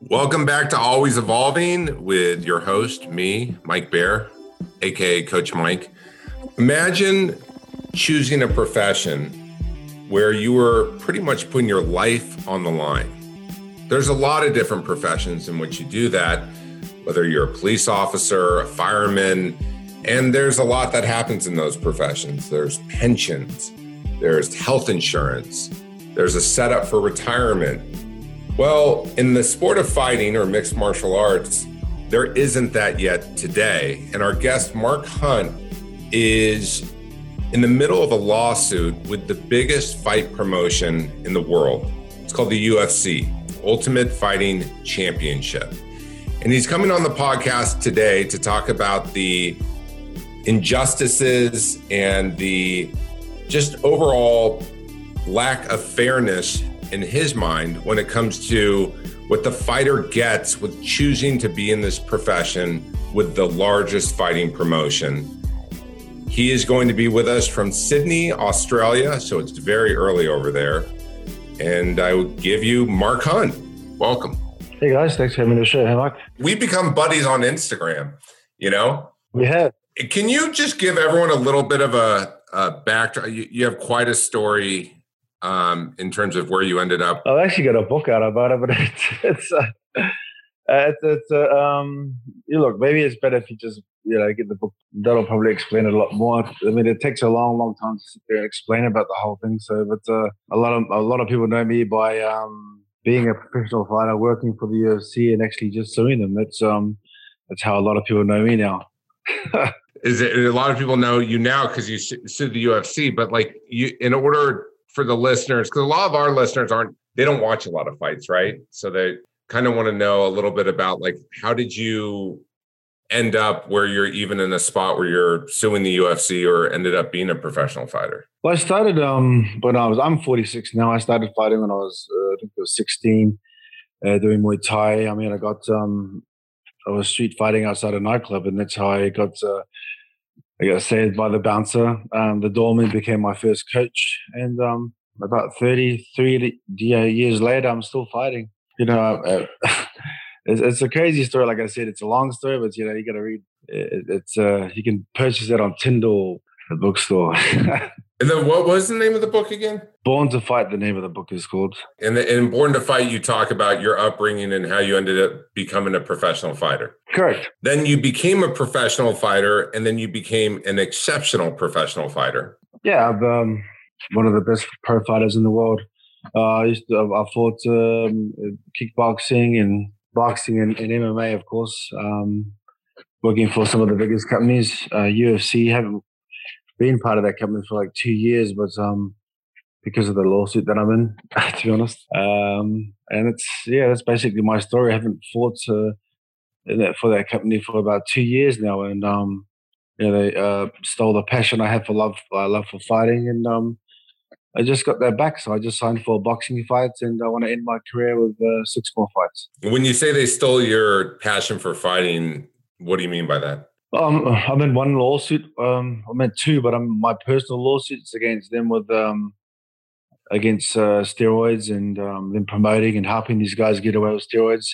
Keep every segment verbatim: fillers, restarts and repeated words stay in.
Welcome back to Always Evolving with your host, me, Mike Bair, aka Coach Mike. Imagine choosing a profession where you were pretty much putting your life on the line. There's a lot of different professions in which you do that, whether you're a police officer, a fireman, and there's a lot that happens in those professions. There's pensions, there's health insurance, there's a setup for retirement. Well, in the sport of fighting or mixed martial arts, there isn't that yet today. And our guest, Mark Hunt, is in the middle of a lawsuit with the biggest fight promotion in the world. It's called the U F C, Ultimate Fighting Championship. And he's coming on the podcast today to talk about the injustices and the just overall lack of fairness in his mind when it comes to what the fighter gets with choosing to be in this profession with the largest fighting promotion. He is going to be with us from Sydney, Australia, so it's very early over there. And I would give you Mark Hunt. Welcome. Hey guys, thanks for having me on the show. Hey, Mark. We've become buddies on Instagram, you know? We have. Can you just give everyone a little bit of a, a backdrop? You, you have quite a story Um, in terms of where you ended up. I've actually got a book out about it, but it's it's uh, it's, it's uh, um. You look, maybe it's better if you just you know get the book. That'll probably explain it a lot more. I mean, it takes a long, long time to sit there and explain about the whole thing. So, but uh, a lot of a lot of people know me by um being a professional fighter, working for the U F C, and actually just suing them. That's um that's how a lot of people know me now. Is it a lot of people know you now because you sued the U F C? But like you, in order for the listeners, because a lot of our listeners aren't, they don't watch a lot of fights, right? So they kind of want to know a little bit about like, how did you end up where you're even in a spot where you're suing the U F C or ended up being a professional fighter? Well, I started um when I was, I'm forty-six now. I started fighting when I was, uh, I think I was sixteen, uh, doing Muay Thai. I mean, I got, um I was street fighting outside a nightclub, and that's how I got, uh, I got saved by the bouncer. Um, the doorman became my first coach, and um, about thirty-three years later, I'm still fighting. You know, uh, it's, it's a crazy story. Like I said, it's a long story, but you know, you got to read. It, it's uh, you can purchase it on Tyndall, the bookstore. And then what was the name of the book again? Born to Fight, the name of the book is called. And the, in Born to Fight, you talk about your upbringing and how you ended up becoming a professional fighter. Correct. Then you became a professional fighter, and then you became an exceptional professional fighter. Yeah, I'm um, one of the best pro fighters in the world. Uh, I used to, I fought um, kickboxing and boxing and, and M M A, of course. Um, working for some of the biggest companies, uh, U F C. Haven't been part of that company for like two years, but um, because of the lawsuit that I'm in, to be honest. Um, and it's yeah, that's basically my story. I haven't fought uh, in that, for that company for about two years now, and um, you know, they uh, stole the passion I had for love, uh, love for fighting, and um, I just got that back. So I just signed for boxing fights, and I want to end my career with uh, six more fights. When you say they stole your passion for fighting, what do you mean by that? Um, I'm in one lawsuit. Um, I'm in two, but I'm my personal lawsuits against them with um, against uh, steroids and um, them promoting and helping these guys get away with steroids.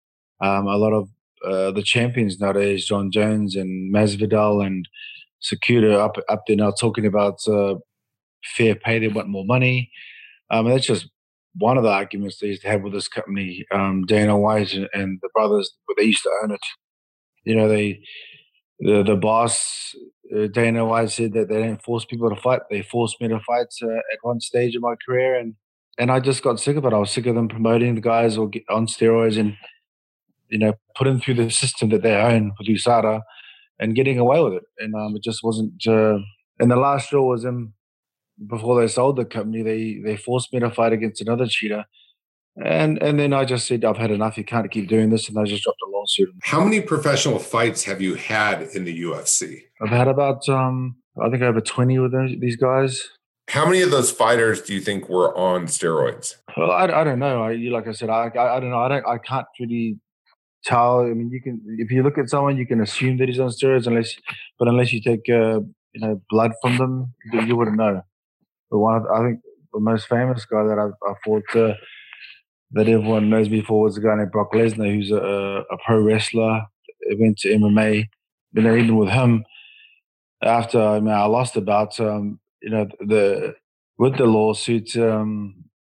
Um, a lot of uh, the champions nowadays, John Jones and Masvidal and Sakuda, up up there now talking about uh, fair pay. They want more money. Um, and that's just one of the arguments they used to have with this company, um, Dana White and, and the brothers. But they used to own it. You know, they. The the boss, uh, Dana White, said that they didn't force people to fight. They forced me to fight uh, at one stage of my career, and and I just got sick of it. I was sick of them promoting the guys or get on steroids and, you know, put them through the system that they own with U S A D A and getting away with it. And um, it just wasn't. Uh, and the last straw was them before they sold the company. They they forced me to fight against another cheater. And and then I just said, I've had enough. You can't keep doing this. And I just dropped a lawsuit. How many professional fights have you had in the U F C? I've had about, um, I think, over twenty with those, these guys. How many of those fighters do you think were on steroids? Well, I, I don't know. I, like I said, I, I I don't know. I don't. I can't really tell. I mean, you can if you look at someone, you can assume that he's on steroids, unless, but unless you take uh, you know blood from them, you, you wouldn't know. But one, of, I think, the most famous guy that I've, I fought. Uh, that everyone knows me for was a guy named Brock Lesnar, who's a, a pro wrestler. He went to M M A. You know, even with him, after I mean, I lost about um, you know the with the lawsuit. Um,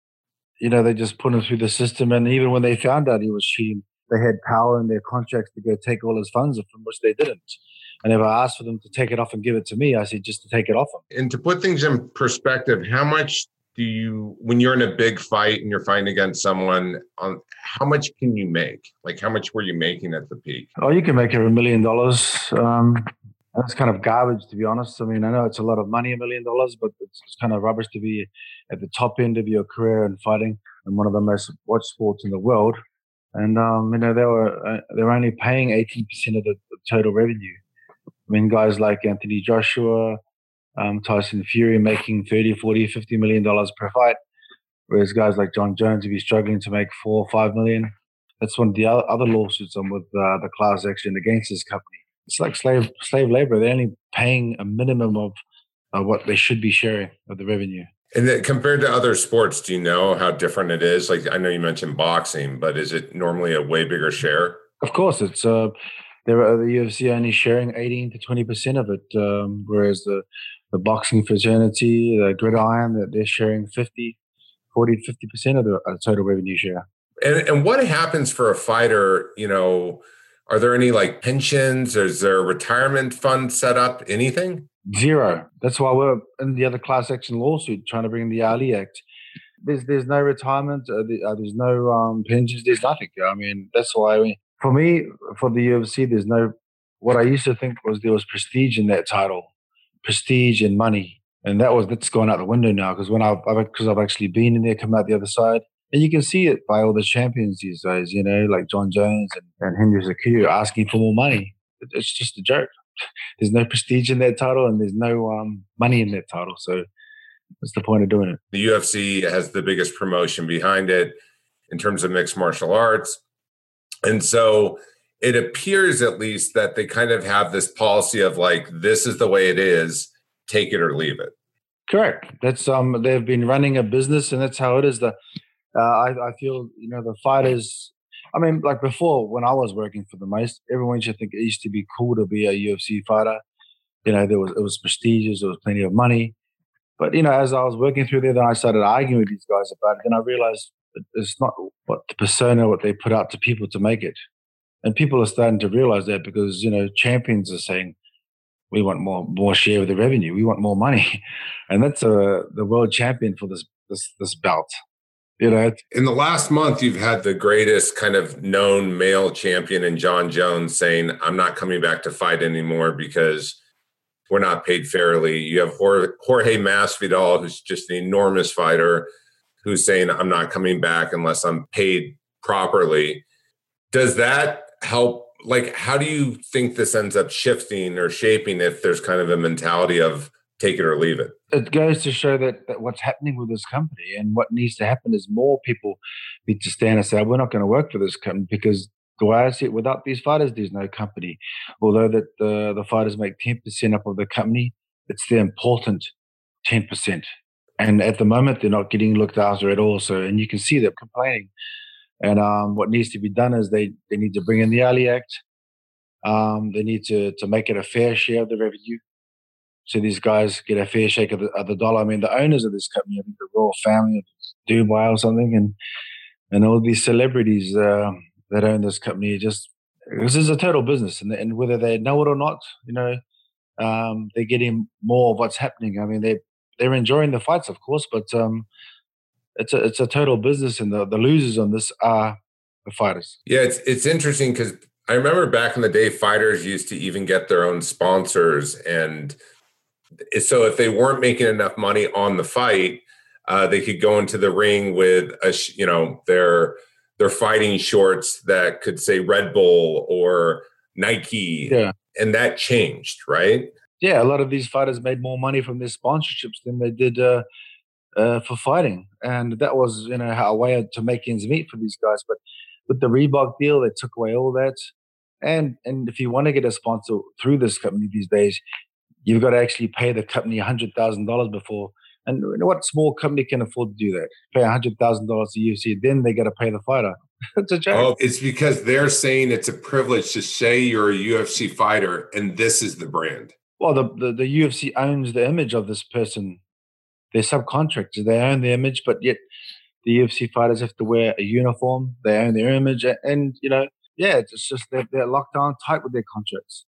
you know, they just put him through the system, and even when they found out he was cheating, they had power in their contracts to go take all his funds, from which they didn't. And if I asked for them to take it off and give it to me, I said just to take it off him. And to put things in perspective, how much do you, when you're in a big fight and you're fighting against someone, on how much can you make? Like, how much were you making at the peak? Oh, you can make over a million dollars. Um, that's kind of garbage, to be honest. I mean, I know it's a lot of money, a million dollars, but it's, it's kind of rubbish to be at the top end of your career and fighting in one of the most watched sports in the world. And um, you know, they were uh, they were only paying eighteen percent of the, the total revenue. I mean, guys like Anthony Joshua, um, Tyson Fury making thirty, forty, fifty million dollars per fight, whereas guys like John Jones would be struggling to make four or five million. That's one of the other lawsuits I'm with uh, the class action against this company. It's like slave slave labor. They're only paying a minimum of uh, what they should be sharing of the revenue. And then compared to other sports, do you know how different it is? Like, I know you mentioned boxing, but is it normally a way bigger share? Of course, it's uh, there are the U F C only sharing eighteen to twenty percent of it, um, whereas the the boxing fraternity, the gridiron, that they're sharing fifty, forty, fifty percent of the uh, total revenue share. And and what happens for a fighter? You know, are there any like pensions? Is there a retirement fund set up? Anything? Zero. That's why we're in the other class action lawsuit trying to bring the Ali Act. There's there's no retirement. Uh, the, uh, there's no um, pensions. There's nothing. I mean, that's why we, for me, for the U F C, there's no. What I used to think was there was prestige in that title, prestige and money, and that was that's gone out the window now. Because when I've because I've, I've actually been in there, come out the other side, and you can see it by all the champions these days. You know, like John Jones and, and Henry Cejudo asking for more money. It, it's just a joke. There's no prestige in that title, and there's no um, money in that title. So what's the point of doing it? The U F C has the biggest promotion behind it in terms of mixed martial arts. And so it appears at least that they kind of have this policy of like, this is the way it is, take it or leave it. Correct. That's um they've been running a business, and that's how it is. The uh, I, I feel, you know, the fighters, I mean, like before when I was working for the most, everyone should think it used to be cool to be a U F C fighter. You know, there was it was prestigious, there was plenty of money. But, you know, as I was working through there, then I started arguing with these guys about it. Then I realized it's not what the persona, what they put out to people to make it. And people are starting to realize that because, you know, champions are saying, we want more more share of the revenue. We want more money. And that's uh, the world champion for this, this, this belt. You know, in the last month, you've had the greatest kind of known male champion in John Jones saying, I'm not coming back to fight anymore because we're not paid fairly. You have Jorge Masvidal, who's just an enormous fighter, who's saying, I'm not coming back unless I'm paid properly. Does that help? Like, how do you think this ends up shifting or shaping if there's kind of a mentality of take it or leave it? It goes to show that, that what's happening with this company and what needs to happen is more people need to stand and say, we're not going to work for this company, because the way I see it, without these fighters, there's no company. Although that the, the fighters make ten percent up of the company, it's the important ten percent. And at the moment, they're not getting looked after at all. So, and you can see them complaining. And um, what needs to be done is they, they need to bring in the Ali Act. Um, they need to, to make it a fair share of the revenue. So these guys get a fair shake of the, of the dollar. I mean, the owners of this company, I think the royal family of Dubai or something, and and all these celebrities uh, that own this company, just this is a total business. And, and whether they know it or not, you know, um, they're getting more of what's happening. I mean, they they're enjoying the fights, of course, but um, it's a it's a total business, and the, the losers on this are the fighters. Yeah, it's it's interesting because I remember back in the day, fighters used to even get their own sponsors, and so if they weren't making enough money on the fight, uh, they could go into the ring with a, you know, their their fighting shorts that could say Red Bull or Nike. Yeah. And that changed, right? Yeah, a lot of these fighters made more money from their sponsorships than they did uh, uh, for fighting. And that was, you know, a way to make ends meet for these guys. But with the Reebok deal, they took away all that. And and if you want to get a sponsor through this company these days, you've got to actually pay the company one hundred thousand dollars before And what small company can afford to do that? Pay one hundred thousand dollars to U F C, then they got to pay the fighter. It's a joke. Oh, it's because they're saying it's a privilege to say you're a U F C fighter and this is the brand. Well, the, the, the U F C owns the image of this person. They're subcontractors. They own the image, but yet the U F C fighters have to wear a uniform. They own their image. And, you know, yeah, it's just they're, they're locked down tight with their contracts.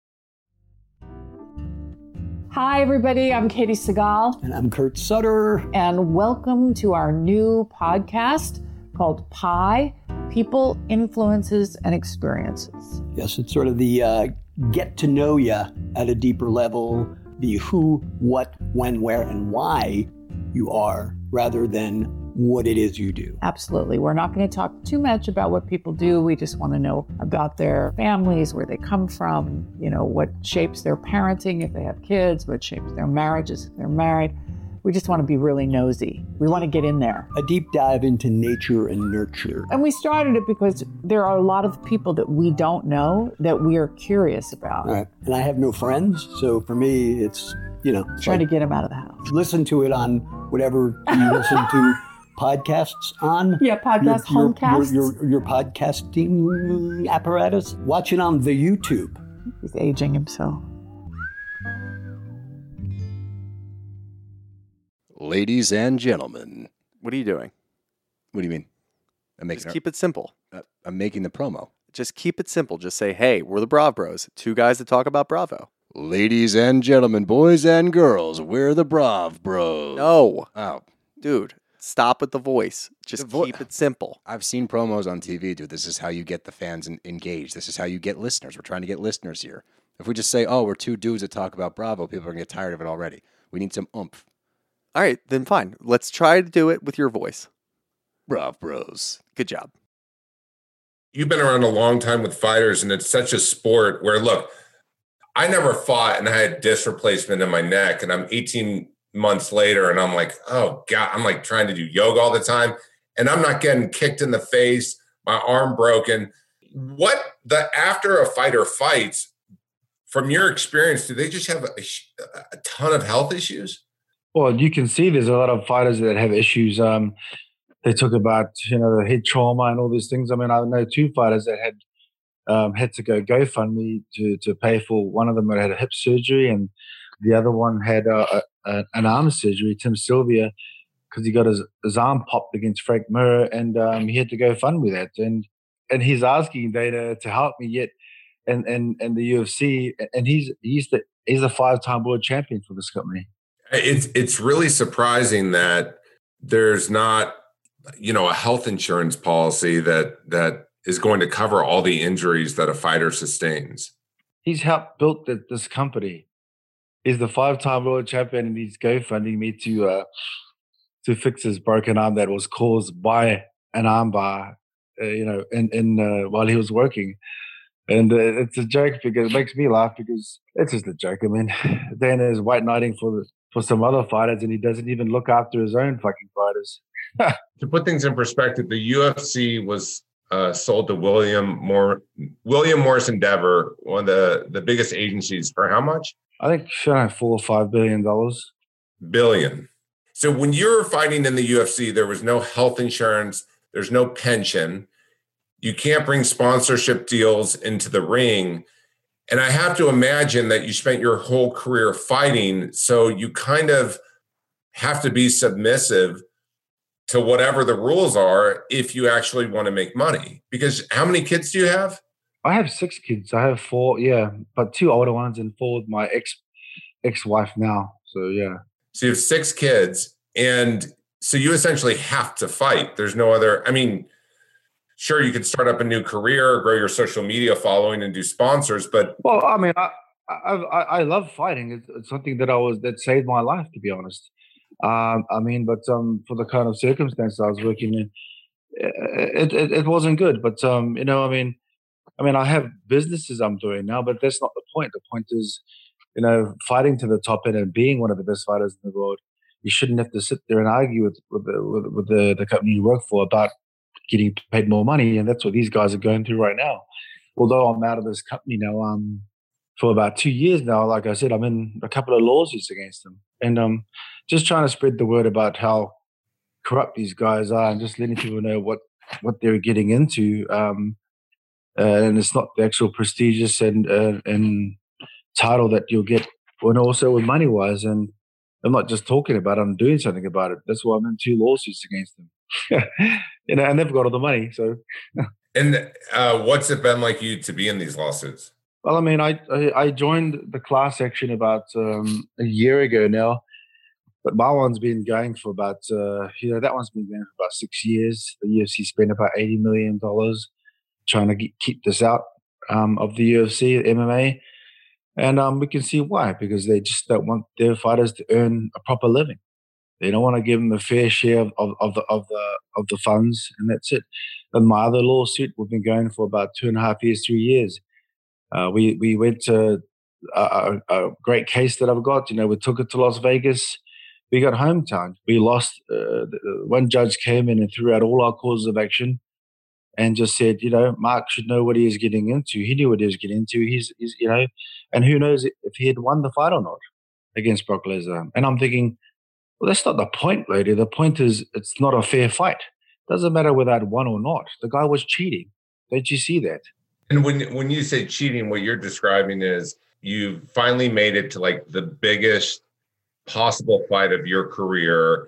Hi, everybody. I'm Katie Segal. And I'm Kurt Sutter. And welcome to our new podcast called Pi, People, Influences, and Experiences. Yes, it's sort of the uh, get to know you at a deeper level, the who, what, when, where, and why you are, rather than what it is you do. Absolutely. We're not going to talk too much about what people do. We just want to know about their families, where they come from, you know, what shapes their parenting if they have kids, what shapes their marriages if they're married. We just want to be really nosy. We want to get in there. A deep dive into nature and nurture. And we started it because there are a lot of people that we don't know that we are curious about. All right. And I have no friends, so for me, it's, you know. Trying like, to get them out of the house. Listen to it on whatever you listen to podcasts on. Yeah, podcast, your, homecasts. Your, your, your podcasting apparatus. Watch it on the YouTube. He's aging himself. Ladies and gentlemen. What are you doing? What do you mean? I'm making Just our, keep it simple. Uh, I'm making the promo. Just keep it simple. Just say, hey, we're the Brav Bros. Two guys that talk about Bravo. Ladies and gentlemen, boys and girls, we're the Brav Bros. No. Oh. Dude, stop with the voice. Just The vo- keep it simple. I've seen promos on T V, dude. This is how you get the fans in- engaged. This is how you get listeners. We're trying to get listeners here. If we just say, oh, we're two dudes that talk about Bravo, people are going to get tired of it already. We need some oomph. All right, then fine. Let's try to do it with your voice. Brav Bros. Good job. You've been around a long time with fighters, and it's such a sport where, look, I never fought and I had disc replacement in my neck, and I'm eighteen months later, and I'm like, oh, God, I'm like trying to do yoga all the time, and I'm not getting kicked in the face, my arm broken. What the after a fighter fights, from your experience, do they just have a, a ton of health issues? Well, you can see there's a lot of fighters that have issues. Um, they talk about, you know, the head trauma and all these things. I mean, I know two fighters that had um, had to go GoFundMe to to pay for. One of them had a hip surgery, and the other one had a, a, an arm surgery. Tim Sylvia, because he got his, his arm popped against Frank Mir, and um, he had to go fund with that. And and he's asking Dana to help me yet, and and and the U F C, and he's he's the he's a five time world champion for this company. It's it's really surprising that there's not, you know, a health insurance policy that that is going to cover all the injuries that a fighter sustains. He's helped build the, this company. He's the five-time world champion, and he's GoFunding me to uh, to fix his broken arm that was caused by an armbar, uh, you know, in in uh, while he was working. And uh, it's a joke because it makes me laugh because it's just a joke. I mean, Dana is white knighting for the. for some other fighters, and he doesn't even look after his own fucking fighters. To put things in perspective, the U F C was uh, sold to William Moore, William Morris Endeavor, one of the, the biggest agencies, for how much? I think uh, four or five billion dollars. Billion. So when you were fighting in the U F C, there was no health insurance, there's no pension. You can't bring sponsorship deals into the ring. And I have to imagine that you spent your whole career fighting, so you kind of have to be submissive to whatever the rules are if you actually want to make money. Because how many kids do you have? I have six kids. I have four, yeah, but two older ones and four with my ex ex-wife now. So yeah. So you have six kids, and so you essentially have to fight. There's no other. I mean, sure, you could start up a new career, grow your social media following, and do sponsors. But well, I mean, I I, I love fighting. It's, it's something that I was that saved my life, to be honest. Um, I mean, but um, for the kind of circumstances I was working in, it it, it wasn't good. But um, you know, I mean, I mean, I have businesses I'm doing now, but that's not the point. The point is, you know, fighting to the top end and being one of the best fighters in the world. You shouldn't have to sit there and argue with with the with, with the, the company you work for about getting paid more money, and that's what these guys are going through right now. Although I'm out of this company now, um, for about two years now. Like I said, I'm in a couple of lawsuits against them, and um, just trying to spread the word about how corrupt these guys are, and just letting people know what what they're getting into. Um, uh, and it's not the actual prestigious and uh, and title that you'll get, and also with money wise. And I'm not just talking about it, I'm doing something about it. That's why I'm in two lawsuits against them. You know, I never got all the money. So, and uh, what's it been like you to be in these lawsuits? Well, I mean, I I, I joined the class action about um, a year ago now, but my one's been going for about uh, you know that one's been going for about six years. The U F C spent about eighty million dollars trying to get, keep this out um, of the U F C, M M A. And um, we can see why, because they just don't want their fighters to earn a proper living. They don't want to give them a fair share of, of, of the of the of the funds, and that's it. And my other lawsuit, we've been going for about two and a half years, three years. Uh, we we went to a, a, a great case that I've got. You know, we took it to Las Vegas. We got hometown. We lost. Uh, one judge came in and threw out all our causes of action, and just said, you know, Mark should know what he is getting into. He knew what he was getting into. He's, he's, you know, and who knows if he had won the fight or not against Brock Lesnar. And I'm thinking, well, that's not the point, lady. The point is it's not a fair fight. Doesn't matter whether I'd won or not. The guy was cheating. Don't you see that? And when when you say cheating, what you're describing is you finally made it to like the biggest possible fight of your career,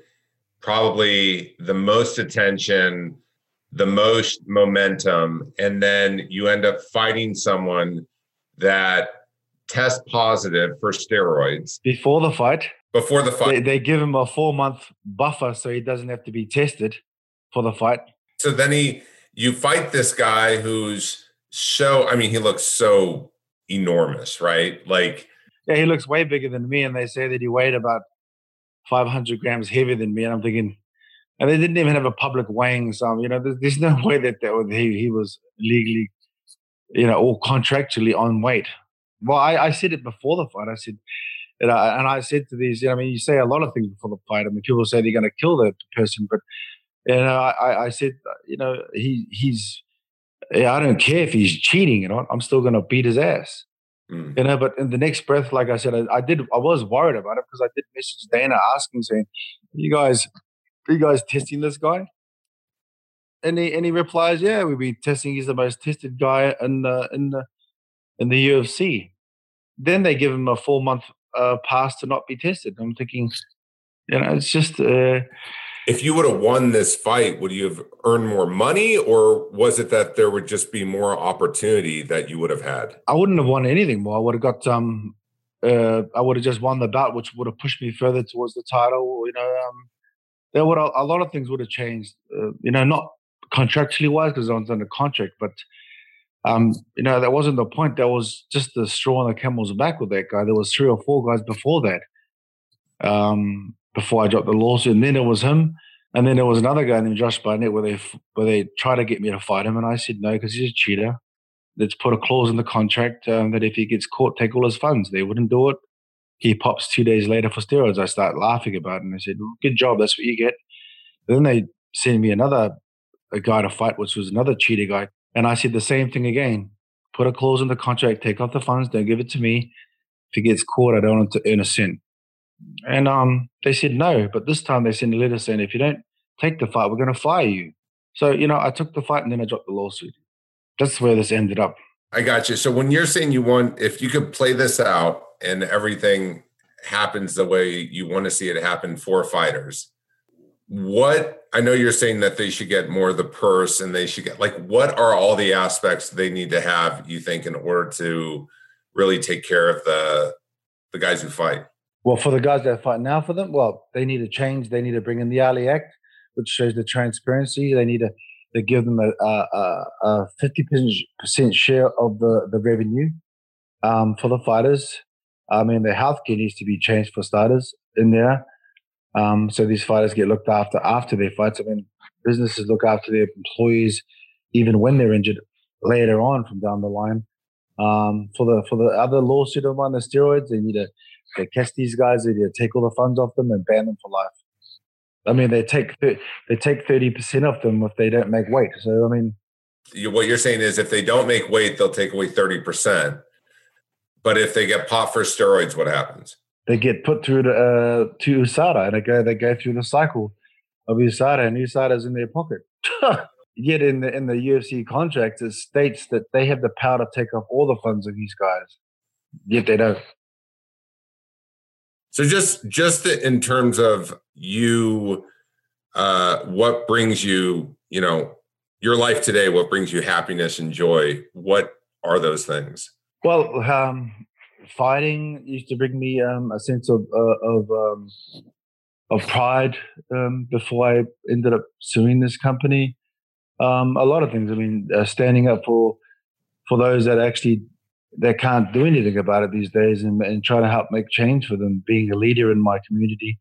probably the most attention, the most momentum, and then you end up fighting someone that tests positive for steroids. Before the fight? Before the fight. They, they give him a four-month buffer so he doesn't have to be tested for the fight. So then he, you fight this guy who's so, I mean, he looks so enormous, right? Like, yeah, he looks way bigger than me, and they say that he weighed about five hundred grams heavier than me, and I'm thinking, and they didn't even have a public weighing. So, you know, there's, there's no way that, that he, he was legally, you know, or contractually on weight. Well, I, I said it before the fight. I said, and I, and I said to these, you know, I mean, you say a lot of things before the fight. I mean, people say they're going to kill the person, but, you know, I, I said, you know, he he's, yeah, I don't care if he's cheating, you know, I'm still going to beat his ass. Mm. You know, but in the next breath, like I said, I, I did, I was worried about it because I did message Dana asking, saying, you guys, are you guys testing this guy? And he and he replies, yeah, we've been testing. He's the most tested guy in the in the in the U F C. Then they give him a four month uh, pass to not be tested. I'm thinking, you know, it's just. Uh, if you would have won this fight, would you have earned more money, or was it that there would just be more opportunity that you would have had? I wouldn't have won anything more. I would have got um, uh, I would have just won the bout, which would have pushed me further towards the title. You know, um, there would a lot of things would have changed. Uh, you know, not contractually wise because I was under contract, but um, you know, that wasn't the point. That was just the straw on the camel's back with that guy. There was three or four guys before that. Um, before I dropped the lawsuit, and then it was him, and then there was another guy named Josh Barnett where they where they tried to get me to fight him, and I said no because he's a cheater. Let's put a clause in the contract um, that if he gets caught, take all his funds. They wouldn't do it. He pops two days later for steroids. I start laughing about it, and I said, well, "Good job, that's what you get." Then they sent me another a guy to fight, which was another cheater guy, and I said the same thing again. Put a clause in the contract, take off the funds, don't give it to me. If he gets caught, I don't want to earn a cent. And um, they said no, but this time they sent a letter saying, if you don't take the fight, we're going to fire you. So, you know, I took the fight and then I dropped the lawsuit. That's where this ended up. I got you. So when you're saying you want, if you could play this out and everything happens the way you want to see it happen for fighters, what, I know you're saying that they should get more of the purse and they should get, like, what are all the aspects they need to have, you think, in order to really take care of the the guys who fight? Well, for the guys that fight now for them, well, they need to change. They need to bring in the Ali Act, which shows the transparency. They need to, to give them a, a, a fifty percent share of the, the revenue um, for the fighters. I mean, their healthcare needs to be changed for starters in there. Um, so these fighters get looked after after their fights. I mean, businesses look after their employees even when they're injured later on from down the line. Um, for the for the other lawsuit of on the steroids, they need to they catch these guys, they need to take all the funds off them and ban them for life. I mean, they take they take thirty percent off them if they don't make weight. So I mean, you, what you're saying is if they don't make weight, they'll take away thirty percent. But if they get popped for steroids, what happens? They get put through the, uh, to U S A D A, and they go they go through the cycle of U S A D A, and U S A D A is in their pocket. Yet in the in the U F C contract, it states that they have the power to take off all the funds of these guys. Yet they don't. So just just in terms of you, uh, what brings you, you know, your life today, what brings you happiness and joy? What are those things? Well, um, fighting used to bring me um, a sense of uh, of um, of pride um, before I ended up suing this company. Um, a lot of things. I mean, uh, standing up for for those that actually that can't do anything about it these days, and, and trying to help make change for them. Being a leader in my community,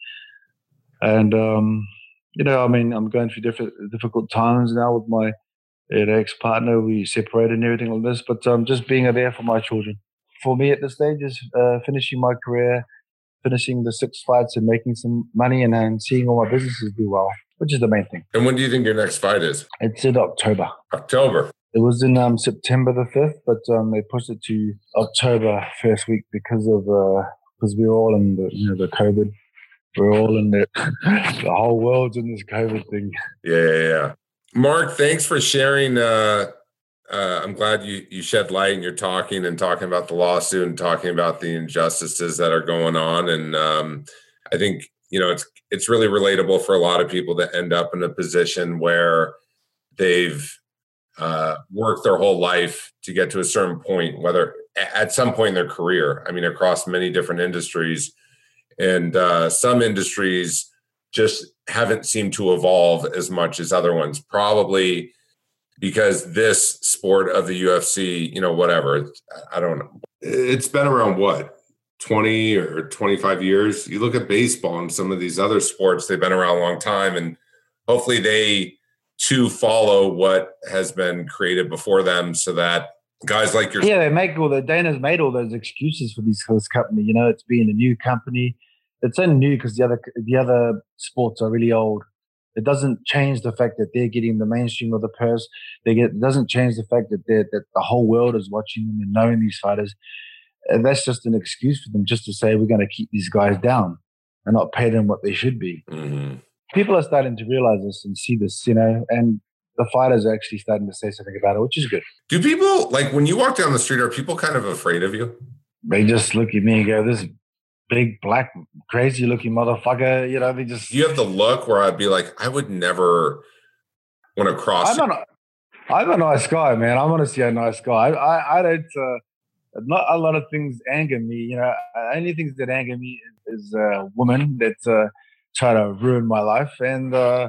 and um, you know, I mean, I'm going through different difficult times now with my uh, ex-partner. We separated and everything like this, but um, just being there for my children. For me at this stage is uh, finishing my career, finishing the six fights, and making some money, and, and seeing all my businesses do well, which is the main thing. And when do you think your next fight is? It's in October. October. It was in um, September the fifth, but um, they pushed it to October first week because of because uh, we were all in the you know the COVID. We're all in the the whole world's in this COVID thing. Yeah, yeah, yeah. Mark, thanks for sharing. Uh, uh, I'm glad you you shed light and you're talking and talking about the lawsuit and talking about the injustices that are going on. And um, I think you know it's it's really relatable for a lot of people that end up in a position where they've uh, worked their whole life to get to a certain point, whether at some point in their career. I mean, across many different industries, and uh, some industries just haven't seemed to evolve as much as other ones, probably because this sport of the U F C, you know, whatever, I don't know. It's been around what, twenty or twenty-five years? You look at baseball and some of these other sports, they've been around a long time, and hopefully they too follow what has been created before them so that guys like yourself. Yeah, they make all the, Dana's made all those excuses for this, for this company, you know, it's being a new company. It's only new because the other the other sports are really old. It doesn't change the fact that they're getting the mainstream of the purse. They get. It doesn't change the fact that they that the whole world is watching them and knowing these fighters. And that's just an excuse for them just to say we're going to keep these guys down and not pay them what they should be. Mm-hmm. People are starting to realize this and see this, you know, and the fighters are actually starting to say something about it, which is good. Do people, like when you walk down the street, are people kind of afraid of you? They just look at me and go, this big, black, crazy-looking motherfucker. You know, they just... You have the look where I'd be like, I would never want to cross... I'm a, I'm a nice guy, man. I'm honestly a nice guy. I, I, I don't... Uh, not a lot of things anger me. You know, only things that anger me is, is uh, women that uh, try to ruin my life, and uh,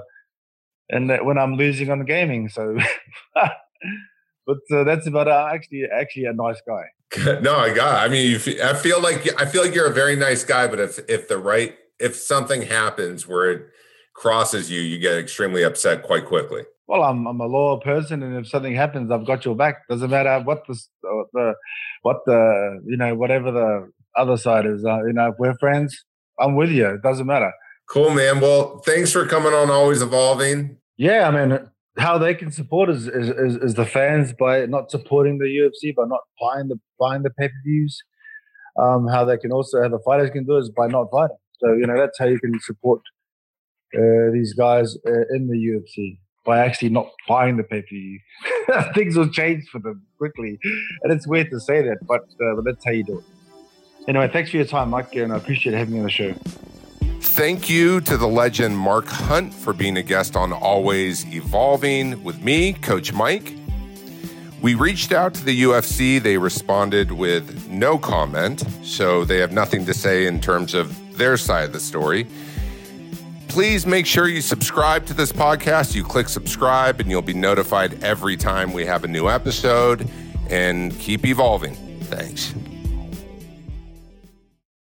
and that when I'm losing on gaming. So, but uh, that's about. Uh, actually, actually a nice guy. No, I got. I mean, you feel, I feel like I feel like you're a very nice guy, but if if the right if something happens where it crosses you, you get extremely upset quite quickly. Well, I'm I'm a loyal person, and if something happens, I've got your back. Doesn't matter what the the what the you know whatever the other side is. Uh, you know, if we're friends, I'm with you. It doesn't matter. Cool, man. Well, thanks for coming on Always Evolving. Yeah, I mean, how they can support is is, is, is the fans by not supporting the U F C, by not buying the buying the pay per views. Um, how they can also how the fighters can do is by not fighting. So you know that's how you can support uh, these guys uh, in the U F C. By actually not buying the pay-per-view. Things will change for them quickly. And it's weird to say that, but, uh, but that's how you do it. Anyway, thanks for your time, Mike, and I appreciate having me on the show. Thank you to the legend Mark Hunt for being a guest on Always Evolving with me, Coach Mike. We reached out to the U F C. They responded with no comment, so they have nothing to say in terms of their side of the story. Please make sure you subscribe to this podcast. You click subscribe and you'll be notified every time we have a new episode. And keep evolving. Thanks.